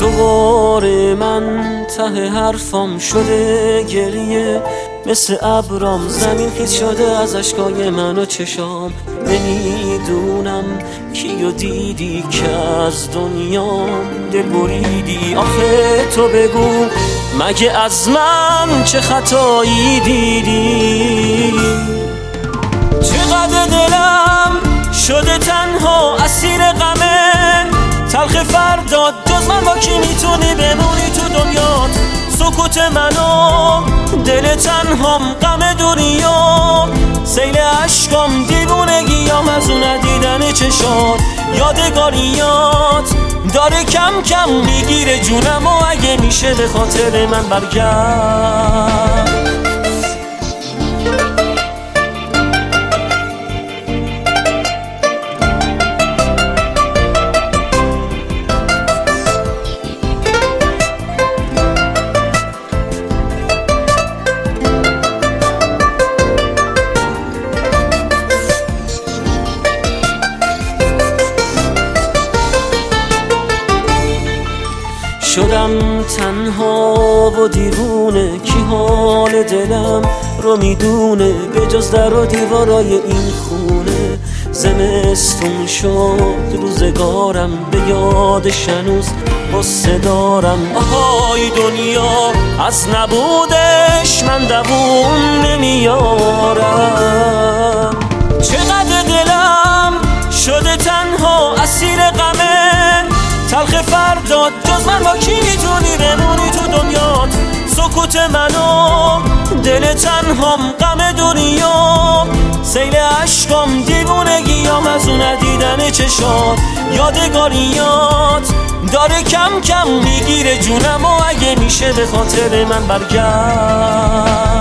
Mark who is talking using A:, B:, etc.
A: دوباره من ته حرفام شده گریه، مثل ابرام زمین خیس شده از اشکای من و چشام. نمیدونم کیو دیدی که از دنیام دل بریدی. آخه تو بگو مگه از من چه خطایی دیدی؟ چقدر دلم شده تنها اسیر غمه، تلخ فرداد جز من با کی میتونی بمونی تو دنیات؟ سکوت منو دل تنهام غم دنیا، سیل عشقام دیوونگیام از اون ندیدن چشات. یادگاریات داره کم کم میگیره جونم و اگه میشه به خاطر من برگرد. شدم تنها و دیوونه، کی حال دلم رو میدونه به جز در و دیوارای این خونه؟ زمستون شد روزگارم به یادش هنوز غصه دارم. آهای دنیا از نبودش من دووم نمیارم. چقدر دلم شده تنها اسیر غمه، تلخ فرداد جز من با کی میتونی بمونی تو دنیات؟ سکوت منو دل تنهام غم دنیا، سیل عشقام دیوونگیام از اون ندیدن چشات. یادگاریات داره کم کم میگیره جونم و اگه میشه به خاطر من برگرد.